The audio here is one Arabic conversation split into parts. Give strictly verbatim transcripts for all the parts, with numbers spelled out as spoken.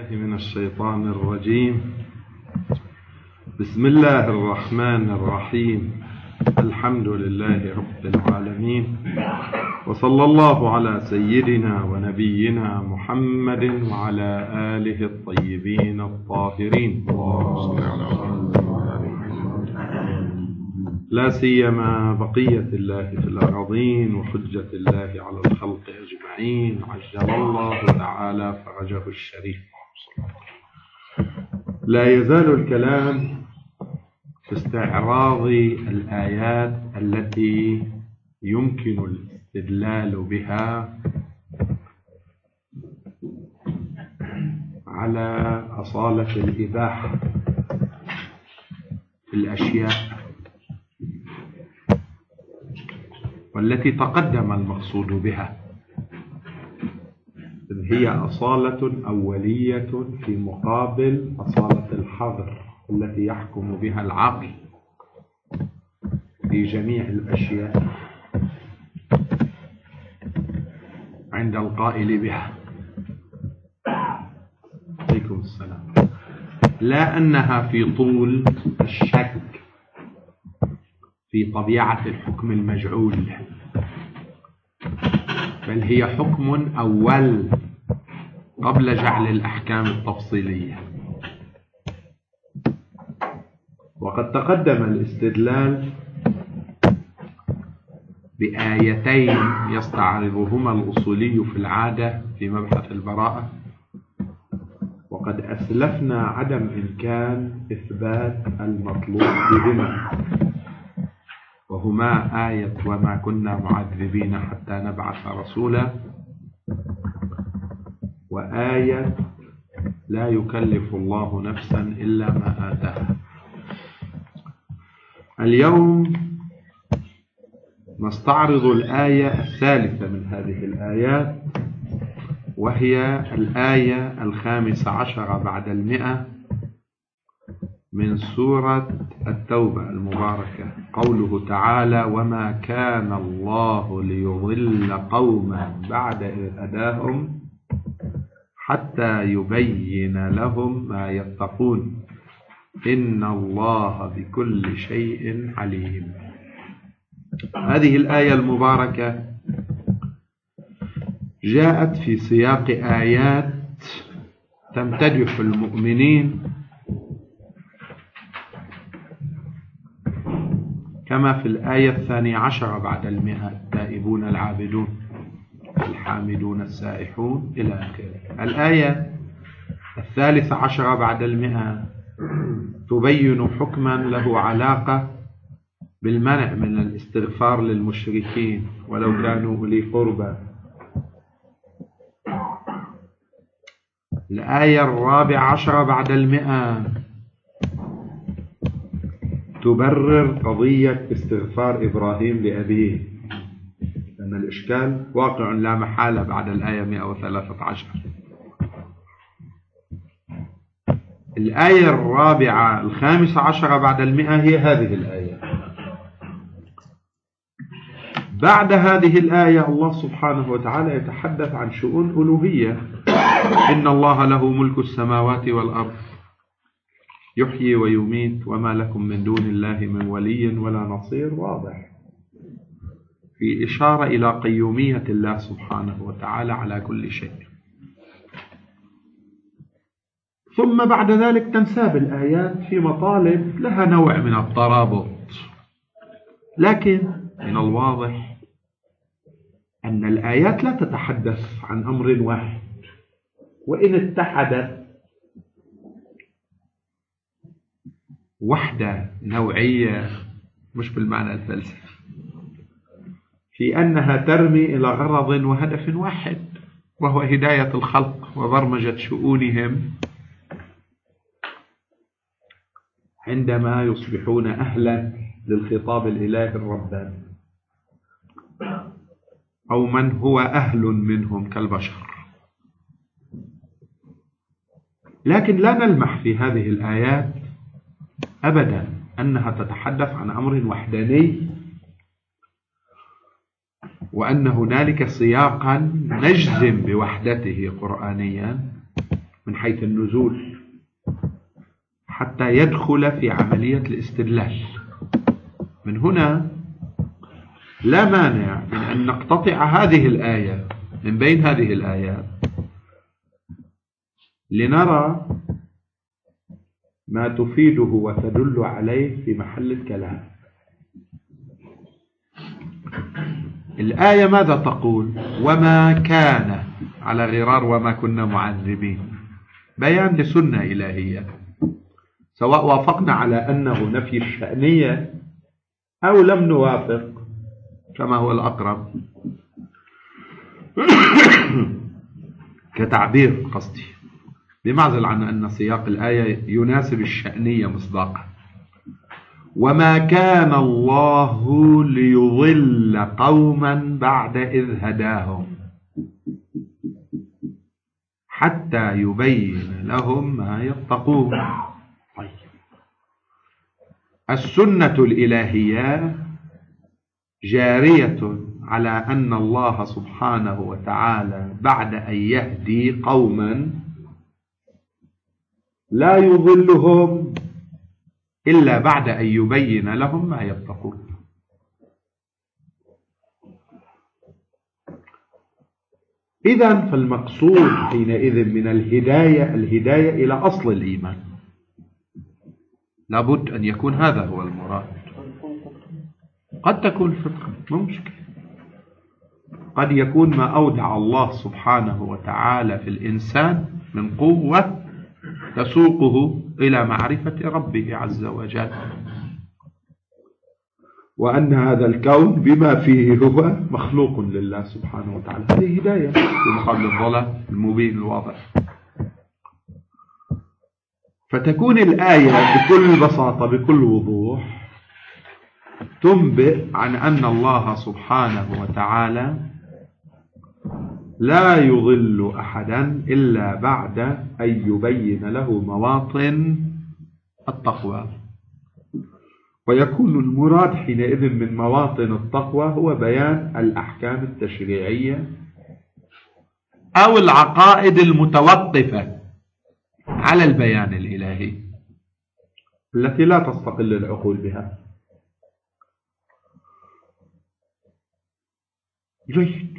من الشيطان الرجيم. بسم الله الرحمن الرحيم. الحمد لله رب العالمين، وصلى الله على سيدنا ونبينا محمد وعلى آله الطيبين الطاهرين، لا سيما بقية الله في الأراضين وحجة الله على الخلق أجمعين، عجل الله تعالى فرجه الشريف. لا يزال الكلام في استعراض الآيات التي يمكن الاستدلال بها على أصالة الإباحة في الأشياء، والتي تقدم المقصود بها، إذ هي أصالة أولية في مقابل أصالة الحظر التي يحكم بها العقل في جميع الأشياء عند القائل بها. عليكم السلام. لا أنها في طول الشك في طبيعة الحكم المجعول، بل هي حكم أول قبل جعل الأحكام التفصيلية. وقد تقدم الاستدلال بآيتين يستعرضهما الأصولي في العادة في مبحث البراءة، وقد أسلفنا عدم إمكان إثبات المطلوب بهما، وهما آية وما كنا معذبين حتى نبعث رسولا، وآية لا يكلف الله نفسا إلا ما آتاها. اليوم نستعرض الآية الثالثة من هذه الآيات، وهي الآية الخامسة عشر بعد المئة من سورة التوبة المباركة، قوله تعالى: وما كان الله ليضل قوما بعد إذ هداهم حتى يبين لهم ما يتقون إن الله بكل شيء عليم. هذه الآية المباركة جاءت في سياق آيات تمتدح المؤمنين كما في الآية الثانية عشر بعد المئة: التائبون العابدون الحامدون السائحون إلى آخره. الآية الثالثة عشر بعد المئة تبين حكما له علاقة بالمنع من الاستغفار للمشركين ولو كانوا أولي قربى. الآية الرابعة عشر بعد المئة تبرر قضية استغفار إبراهيم لأبيه، لأن الإشكال واقع لا محالة بعد الآية مئة وثلاثة عشر. الآية الرابعة الخامسة عشر بعد المئة هي هذه الآية. بعد هذه الآية الله سبحانه وتعالى يتحدث عن شؤون ألوهية: إن الله له ملك السماوات والأرض يحيي ويميت وما لكم من دون الله من ولي ولا نصير. واضح في إشارة إلى قيومية الله سبحانه وتعالى على كل شيء. ثم بعد ذلك تنساب الآيات في مطالب لها نوع من الترابط، لكن من الواضح أن الآيات لا تتحدث عن أمر واحد، وإن اتحدت وحدة نوعية مش بالمعنى الفلسفي، في أنها ترمي إلى غرض وهدف واحد، وهو هداية الخلق وبرمجة شؤونهم عندما يصبحون أهلا للخطاب الإلهي الرباني، أو من هو أهل منهم كالبشر. لكن لا نلمح في هذه الآيات أبدا أنها تتحدث عن أمر وحداني، وأن هنالك سياقا نجزم بوحدته قرآنيا من حيث النزول حتى يدخل في عملية الاستدلال. من هنا لا مانع من أن نقتطع هذه الآية من بين هذه الآيات لنرى ما تفيده وتدل عليه في محل الكلام. الآية ماذا تقول؟ وما كان على غرار وما كنا معذبين، بيان لسنة إلهية، سواء وافقنا على أنه نفي الشأنية أو لم نوافق كما هو الأقرب كتعبير قصدي، بمعزل عن أن سياق الآية يناسب الشأنية مصداقا. وما كان الله ليضل قوما بعد إذ هداهم حتى يبين لهم ما يتقون. طيب، السنة الإلهية جارية على أن الله سبحانه وتعالى بعد أن يهدي قوما لا يضلهم إلا بعد أن يبين لهم ما يتقون. إذن فالمقصود حينئذ من الهداية الهداية إلى أصل الإيمان، لابد أن يكون هذا هو المراد. قد تكون فطرة، مو مشكلة، قد يكون ما أودع الله سبحانه وتعالى في الإنسان من قوة تسوقه إلى معرفة ربه عز وجل، وأن هذا الكون بما فيه هو مخلوق لله سبحانه وتعالى. هذه هداية في مقابل الضلال المبين الواضح. فتكون الآية بكل بساطة بكل وضوح تنبئ عن أن الله سبحانه وتعالى لا يضل أحدا إلا بعد أن يبين له مواطن التقوى. ويكون المراد حينئذ من مواطن التقوى هو بيان الأحكام التشريعية أو العقائد المتوقفة على البيان الإلهي التي لا تستقل العقول بها. جيد.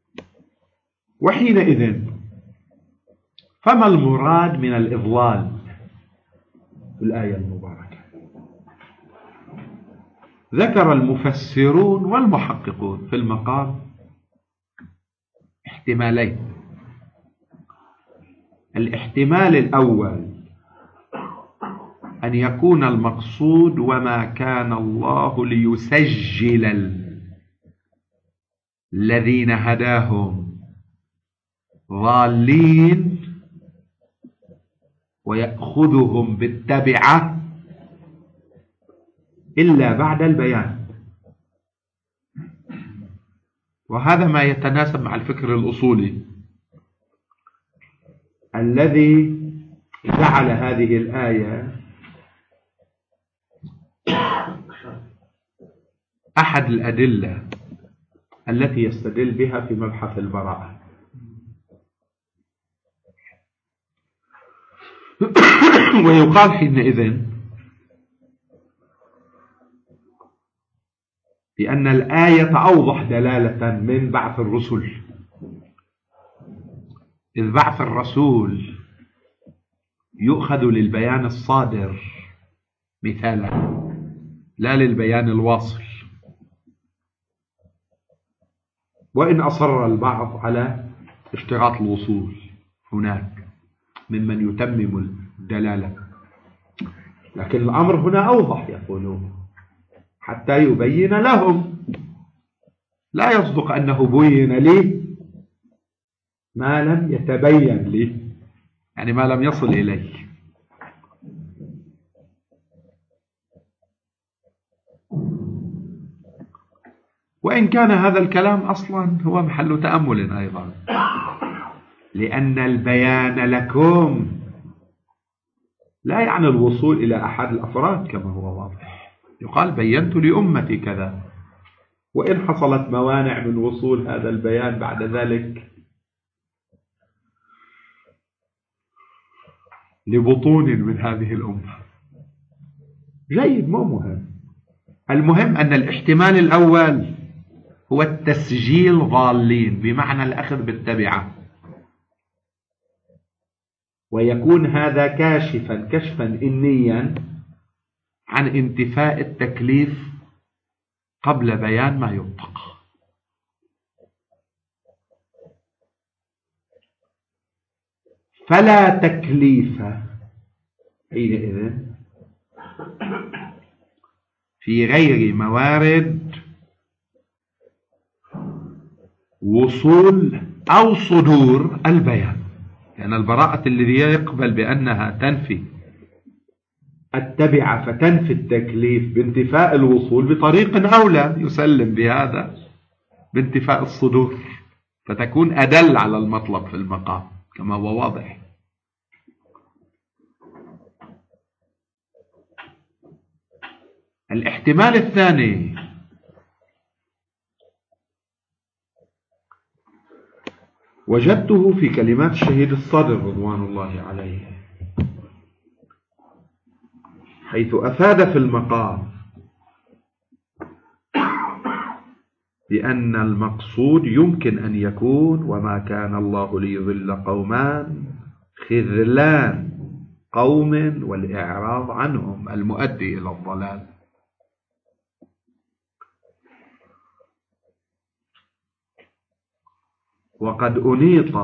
وحينئذ فما المراد من الإضلال في الآية المباركة؟ ذكر المفسرون والمحققون في المقام احتمالين. الاحتمال الأول أن يكون المقصود وما كان الله ليسجل الذين هداهم ضالين ويأخذهم بالتبعة إلا بعد البيان. وهذا ما يتناسب مع الفكر الأصولي الذي جعل هذه الآية أحد الأدلة التي يستدل بها في مبحث البراءة. ويقال حينئذ بأن الآية أوضح دلالة من بعث الرسل، إذ بعث الرسول يؤخذ للبيان الصادر مثالا لا للبيان الواصل. وإن أصر البعض على اشتراط الوصول هناك ممن يتمم الدلالة، لكن الأمر هنا أوضح، يقولون حتى يبين لهم. لا يصدق أنه بين لي ما لم يتبين لي، يعني ما لم يصل إلي. وإن كان هذا الكلام أصلا هو محل تأمل أيضا، لأن البيان لكم لا يعني الوصول إلى أحد الأفراد كما هو واضح. يقال بينت لأمتي كذا، وإن حصلت موانع من وصول هذا البيان بعد ذلك لبطون من هذه الأمة. جيد، مو مهم. المهم أن الاحتمال الأول هو التسجيل ضالين، بمعنى الأخذ بالتبعة، ويكون هذا كاشفا كشفا إنيا عن انتفاء التكليف قبل بيان ما يطلق. فلا تكليف حينئذ في غير موارد وصول أو صدور البيان، لأن يعني البراءة الذي يقبل بأنها تنفي التبعة فتنفي التكليف بانتفاء الوصول بطريق أولى يسلم بهذا بانتفاء الصدور، فتكون أدل على المطلب في المقام كما هو واضح. الاحتمال الثاني وجدته في كلمات الشهيد الصادق رضوان الله عليه، حيث أفاد في المقام بأن المقصود يمكن أن يكون وما كان الله ليضل قوما خذلان قوم والإعراض عنهم المؤدي إلى الضلال. وقد أنيط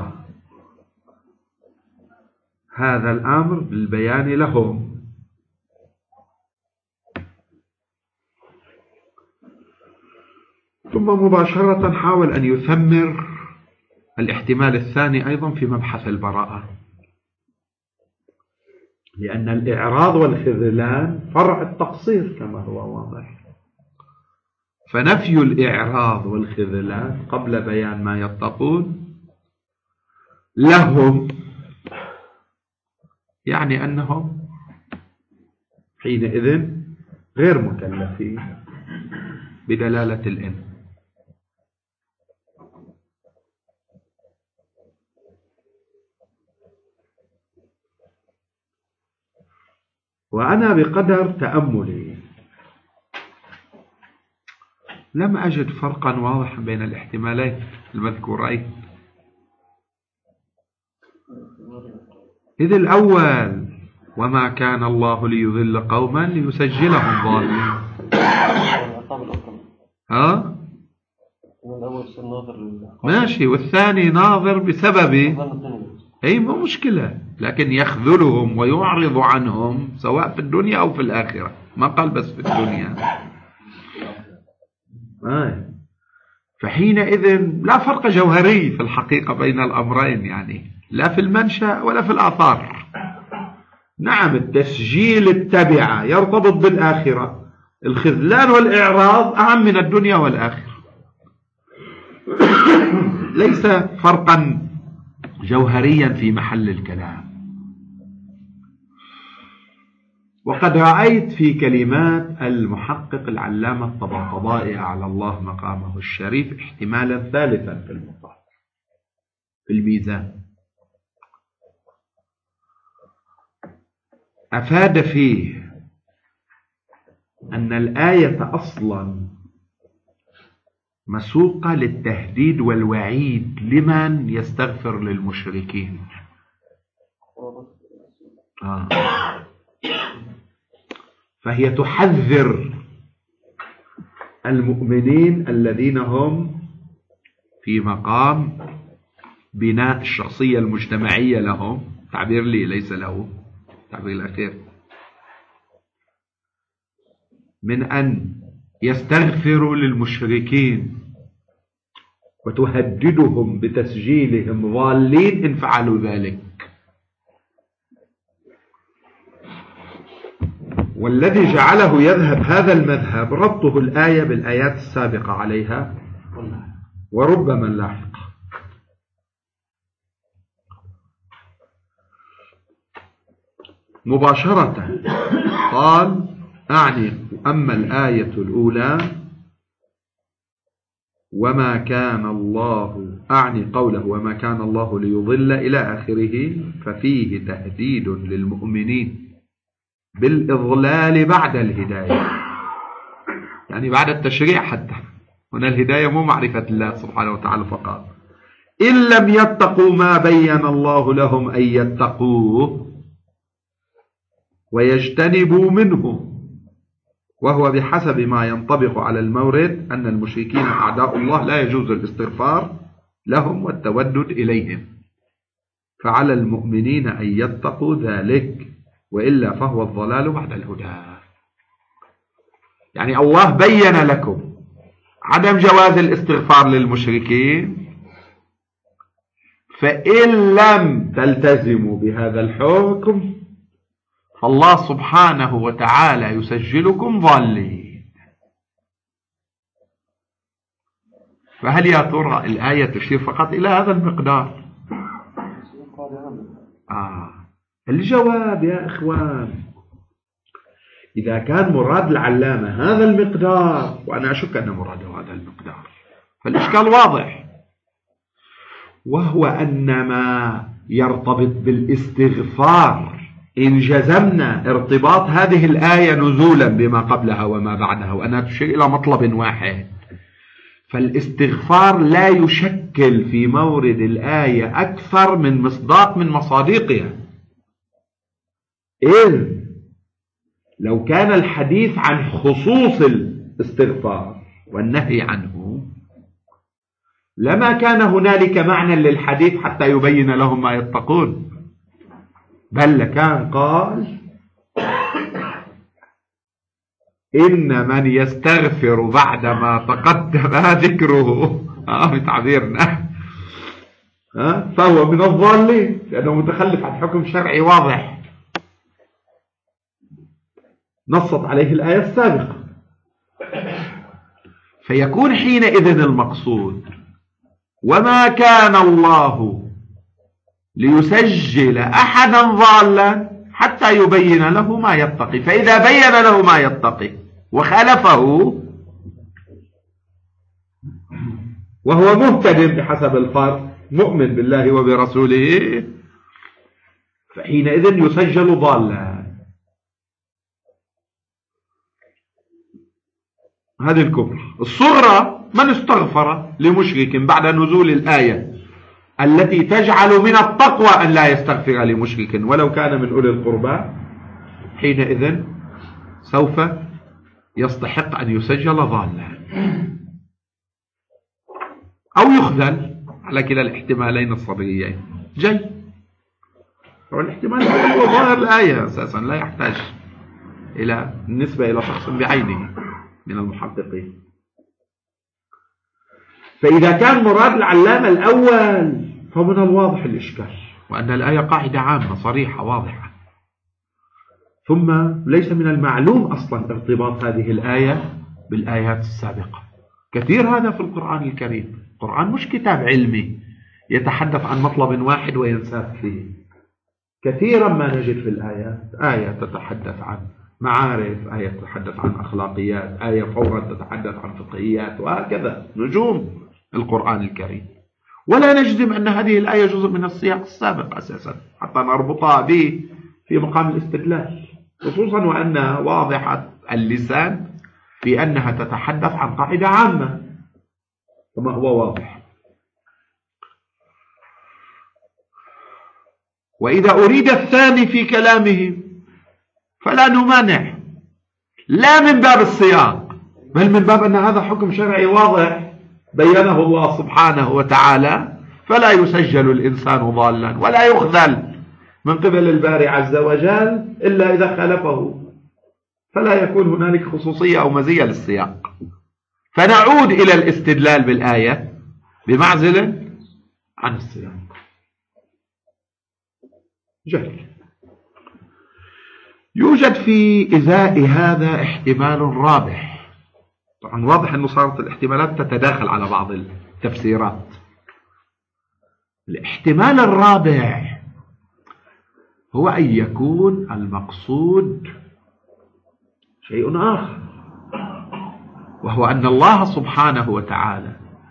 هذا الأمر بالبيان لهم، ثم مباشرة حاول أن يثمر الاحتمال الثاني أيضا في مبحث البراءة، لأن الإعراض والخذلان فرع التقصير كما هو واضح، فنفي الإعراض والخذلان قبل بيان ما يتقون لهم يعني أنهم حينئذ غير مكلفين بدلالة الإن. وأنا بقدر تأملي لم أجد فرقا واضحا بين الاحتمالين المذكورين، إذ الأول وما كان الله ليضل قوما ليسجلهم ضالين، ها ماشي، والثاني ناظر بسبب أي مو مشكلة، لكن يخذلهم ويعرض عنهم سواء في الدنيا أو في الآخرة، ما قال بس في الدنيا. آه. فحينئذ لا فرق جوهري في الحقيقة بين الأمرين، يعني لا في المنشأ ولا في الآثار. نعم التسجيل التبعة يرتبط بالآخرة، الخذلان والإعراض أهم من الدنيا والآخرة، ليس فرقا جوهريا في محل الكلام. وقد رأيت في كلمات المحقق العلامة الطباطبائي على الله مقامه الشريف احتمالا ثالثا في المطاف في الميزان، أفاد فيه أن الآية أصلا مسوقة للتهديد والوعيد لمن يستغفر للمشركين. آه. فهي تحذر المؤمنين الذين هم في مقام بناء الشخصية المجتمعية لهم، تعبير لي ليس له تعبير الأخير، من أن يستغفروا للمشركين وتهددهم بتسجيلهم ضالين إن فعلوا ذلك. والذي جعله يذهب هذا المذهب ربطه الآية بالآيات السابقة عليها وربما اللاحقة. مباشرة قال أعني أما الآية الأولى وما كان الله أعني قوله وما كان الله ليضل إلى آخره، ففيه تهديد للمؤمنين بالإضلال بعد الهداية، يعني بعد التشريع. حتى هنا الهداية مو معرفة الله سبحانه وتعالى فقط، إن لم يتقوا ما بين الله لهم أن يتقوه ويجتنبوا منه، وهو بحسب ما ينطبق على المورد أن المشركين أعداء الله لا يجوز الاستغفار لهم والتودد إليهم، فعلى المؤمنين أن يتقوا ذلك، وإلا فهو الضلال بعد الهدى. يعني الله بين لكم عدم جواز الاستغفار للمشركين، فإن لم تلتزموا بهذا الحكم فالله سبحانه وتعالى يسجلكم ضالين. فهل يا ترى الآية تشير فقط إلى هذا المقدار؟ آه. الجواب يا إخوان، إذا كان مراد العلامة هذا المقدار، وأنا أشك أن مراده هذا المقدار، فالإشكال واضح، وهو أن ما يرتبط بالاستغفار إن جزمنا ارتباط هذه الآية نزولا بما قبلها وما بعدها، وأنها تشير إلى مطلب واحد، فالاستغفار لا يشكل في مورد الآية أكثر من مصداق من مصادقها. إذ لو كان الحديث عن خصوص الاستغفار والنهي عنه لما كان هنالك معنى للحديث حتى يبين لهم ما يتقون، بل لكان قال إن من يستغفر بعدما تقدم ذكره آه بتعبيرنا آه فهو من الضالين، لأنه متخلف عن حكم شرعي واضح نصت عليه الآية السابقة. فيكون حينئذ المقصود وما كان الله ليسجل أحدا ضالا حتى يبين له ما يتقي، فإذا بين له ما يتقي وخالفه وهو مهتد بحسب الفرض مؤمن بالله وبرسوله، فحينئذ يسجل ضالا. هذه الكبرى. الصغرى من استغفر لمشرك بعد نزول الآية التي تجعل من التقوى أن لا يستغفر لمشرك ولو كان من أولي القربى، حينئذ سوف يستحق أن يسجل ضالا أو يخذل على كلا الاحتمالين الصبريين. جاي والاحتمال هو ظاهر الآية أساسا، لا يحتاج إلى النسبة إلى شخص بعينه من المحققين. فإذا كان مراد العلامة الأول فمن الواضح الإشكال، وأن الآية قاعدة عامة صريحة واضحة. ثم ليس من المعلوم أصلا ارتباط هذه الآية بالآيات السابقة. كثير هذا في القرآن الكريم. القرآن مش كتاب علمي يتحدث عن مطلب واحد وينساب فيه. كثيرا ما نجد في الآيات آية تتحدث عن معارف، آية تتحدث عن أخلاقيات، آية فورا تتحدث عن فقهيات، وهكذا نجوم القرآن الكريم. ولا نجزم أن هذه الآية جزء من السياق السابق أساسا حتى نربطها به في مقام الاستدلال، خصوصا وأنها واضحة اللسان في أنها تتحدث عن قاعدة عامة كما هو واضح. وإذا أريد الثاني في كلامه فلا نمانع، لا من باب السياق بل من باب أن هذا حكم شرعي واضح بينه الله سبحانه وتعالى، فلا يسجل الإنسان ضالا ولا يخذل من قبل الباري عز وجل إلا إذا خالفه، فلا يكون هنالك خصوصية أو مزية للسياق. فنعود إلى الاستدلال بالآية بمعزل عن السياق. جيد. يوجد في إزاء هذا احتمال رابح. طبعا واضح أنه صارت الاحتمالات تتداخل على بعض التفسيرات. الاحتمال الرابع هو أن يكون المقصود شيء آخر، وهو أن الله سبحانه وتعالى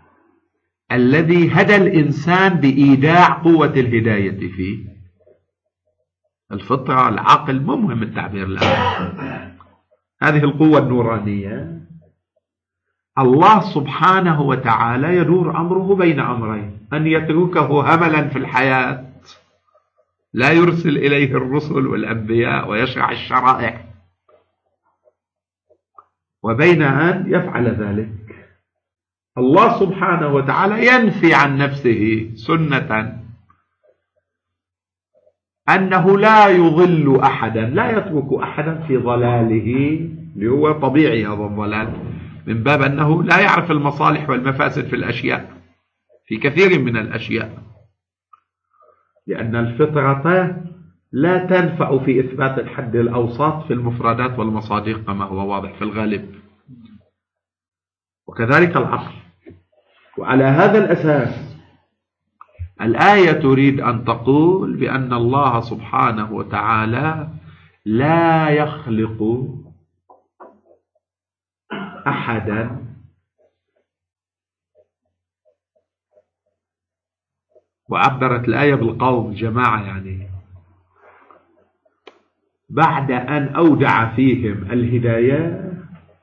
الذي هدى الإنسان بإيداع قوة الهداية فيه. الفطرة، العقل، مو مهم التعبير الآن. هذه القوة النورانية الله سبحانه وتعالى يدور أمره بين أمرين: أن يتركه هملا في الحياة لا يرسل إليه الرسل والأنبياء ويشرع الشرائع، وبين أن يفعل ذلك. الله سبحانه وتعالى ينفي عن نفسه سنة أنه لا يضل أحدا، لا يترك أحدا في ضلاله، اللي هو طبيعي هذا الضلال، من باب أنه لا يعرف المصالح والمفاسد في الأشياء، في كثير من الأشياء، لأن الفطرة لا تنفع في إثبات الحد الأوسط في المفردات والمصادق كما هو واضح في الغالب، وكذلك العقل. وعلى هذا الأساس الآية تريد أن تقول بأن الله سبحانه وتعالى لا يخلق أحدا وعبرت الآية بالقوم جماعة، يعني بعد أن أودع فيهم الهداية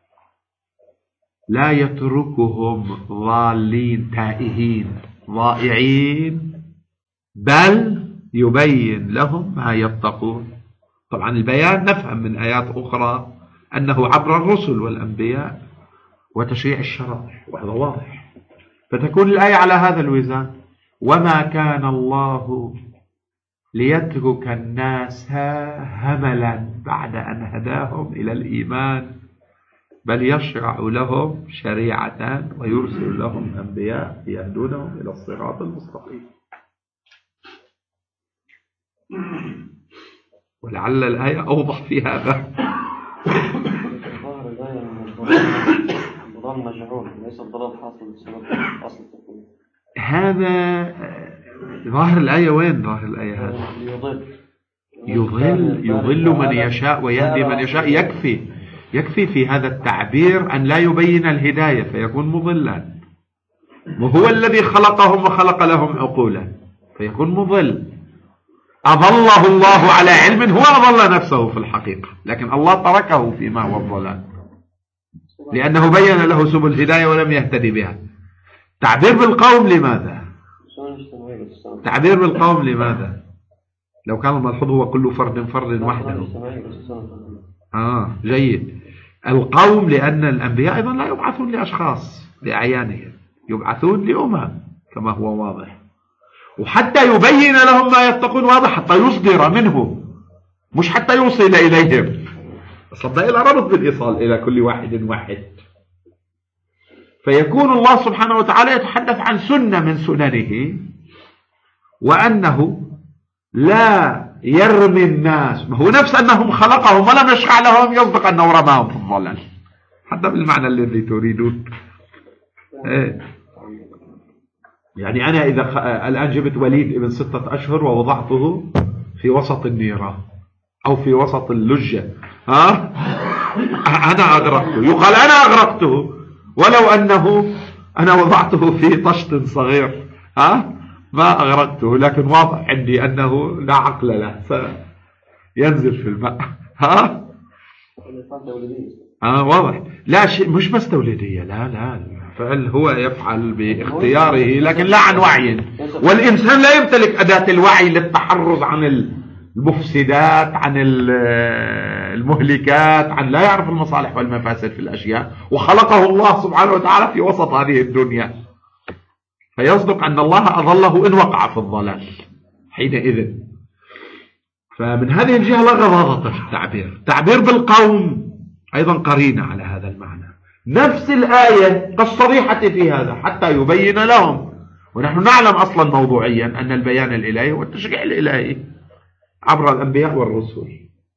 لا يتركهم ضالين تائهين ضائعين، بل يبين لهم ما يتقون. طبعا البيان نفهم من آيات أخرى أنه عبر الرسل والأنبياء وتشريع الشرائع، وهذا واضح. فتكون الآية على هذا الوزان: وما كان الله ليترك الناس هملا بعد أن هداهم إلى الإيمان، بل يشرع لهم شريعة ويرسل لهم أنبياء يهدونهم إلى الصراط المستقيم. ولعل الآية أوضح في هذا. ظاهر الآية الضلال مجهول، ليس الضلال حاصل بسبب أصل التكوين. هذا ظاهر الآية. وين ظاهر الآية؟ هذا يضل يضل يضل من يشاء ويهدي من يشاء. يكفي يكفي في هذا التعبير أن لا يبين الهداية فيكون مضلا، وهو الذي خلقهم وخلق لهم عقولا فيكون مضل. أضله الله على علم، هو أضل نفسه في الحقيقة، لكن الله تركه فيما هو الضلال لأنه بين له سبل الهداية ولم يهتدي بها. تعبير بالقوم لماذا؟ تعبير بالقوم لماذا؟ لو كان الملحوظ هو كل فرد فرد وحده. آه جيد. القوم لأن الأنبياء أيضا لا يبعثون لأشخاص لأعيانهم، يبعثون لأمم كما هو واضح، وحتى يبين لهم ما يتقون واضح، حتى يصدر منه، مش حتى يوصل إليهم. صدق إلى ربط بالإيصال إلى كل واحد واحد. فيكون الله سبحانه وتعالى يتحدث عن سنة من سننه، وأنه لا يرمي الناس، هو نفس أنهم خلقهم ولم يشرع لهم، يصدق أنه رماهم في الضلال، حتى بالمعنى الذي تريدون. إيه. يعني أنا إذا خ... الآن جبت وليد ابن ستة أشهر ووضعته في وسط النيرة أو في وسط اللجة، ها؟ أنا أغرقته، يقال أنا أغرقته، ولو أنه أنا وضعته في طشت صغير، ها؟ ما أغرقته، لكن واضح عندي أنه لا عقل له فينزل في الماء، ها؟ آه واضح. لا شيء مش بس توليدية، لا لا فعل هو يفعل باختياره لكن لا عن وعي، والإنسان لا يمتلك أداة الوعي للتحرز عن المفسدات، عن المهلكات، عن لا يعرف المصالح والمفاسد في الأشياء، وخلقه الله سبحانه وتعالى في وسط هذه الدنيا، فيصدق أن الله أضله إن وقع في الضلال حينئذ. فمن هذه الجهة لا غضاضة في التعبير. تعبير بالقوم أيضا قرينة على هذا المعنى. نفس الآية كالصريحة في هذا حتى يبين لهم، ونحن نعلم أصلا موضوعيا أن البيان الإلهي والتشريع الإلهي عبر الأنبياء والرسل.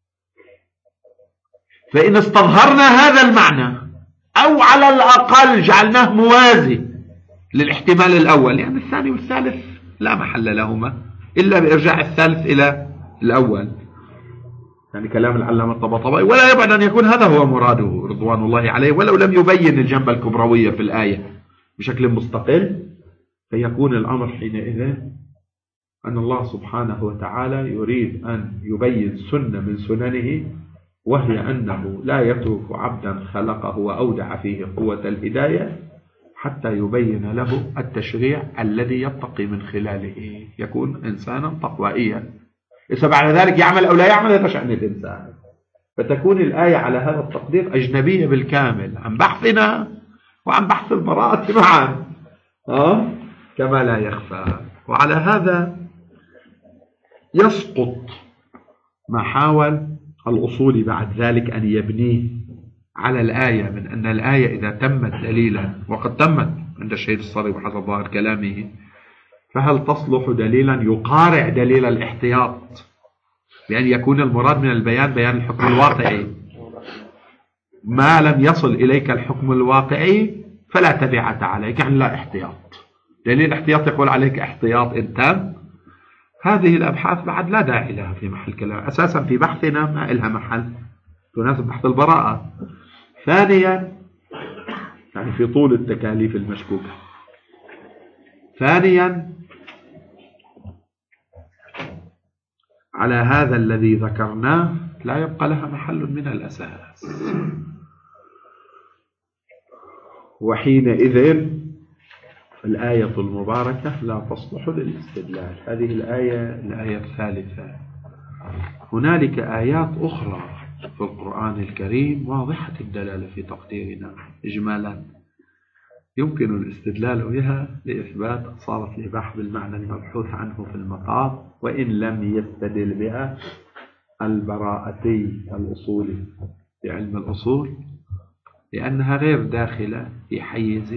فإن استظهرنا هذا المعنى أو على الأقل جعلناه موازي للاحتمال الأول، يعني الثاني والثالث لا محل لهما إلا بإرجاع الثالث إلى الأول، يعني كلام العلامة الطباطبائي، ولا يبعد أن يكون هذا هو مراده رضوان الله عليه، ولو لم يبين الجنبة الكبروية في الآية بشكل مستقل، فيكون الأمر حينئذ أن الله سبحانه وتعالى يريد أن يبين سنة من سننه، وهي أنه لا يترك عبدا خلقه وأودع فيه قوة الهداية حتى يبين له التشريع الذي يتقي من خلاله، يكون إنسانا تقوائيا. إذا بعد ذلك يعمل أو لا يعمل هذا شأن الإنسان. فتكون الآية على هذا التقدير أجنبية بالكامل عن بحثنا وعن بحث البراءة معا، أه؟ كما لا يخفى. وعلى هذا يسقط ما حاول الأصول بعد ذلك أن يبنيه على الآية من أن الآية إذا تمت دليلا، وقد تمت عند الشيخ الصري وحسب ظاهر كلامه، فهل تصلح دليلا يقارع دليل الاحتياط، بأن يكون المراد من البيان بيان الحكم الواقعي. ما لم يصل إليك الحكم الواقعي فلا تبعة عليك، يعني لا احتياط. دليل الاحتياط يقول عليك احتياط إن تم. هذه الأبحاث بعد لا داعي لها في محل كلام، أساسا في بحثنا ما إلها محل تناسب بحث البراءة. ثانيا يعني في طول التكاليف المشكوكة. ثانيا على هذا الذي ذكرناه لا يبقى لها محل من الأساس، وحينئذ الآية المباركة لا تصلح للاستدلال. هذه الآية الآية الثالثة. هنالك آيات أخرى في القرآن الكريم واضحة الدلالة في تقديرنا إجمالا يمكن الاستدلال بها لإثبات صارت الإباحة بالمعنى المبحوث عنه في المطاف، وإن لم يستدل بها البراءتي الأصولي بعلم الأصول، لأنها غير داخلة في حيز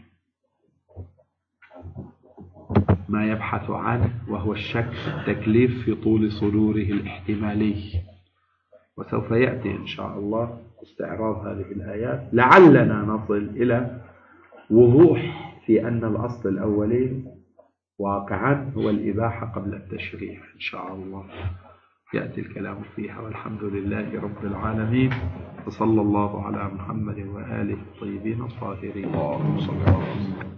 ما يبحث عنه، وهو الشك التكليف في طول صدوره الاحتمالي. وسوف يأتي إن شاء الله استعراض هذه الآيات لعلنا نصل إلى وضوح في أن الأصل الأولي واقعا هو الإباحة قبل التشريع. إن شاء الله يأتي الكلام فيها، والحمد لله رب العالمين، وصلى الله على محمد وآله الطيبين الطاهرين.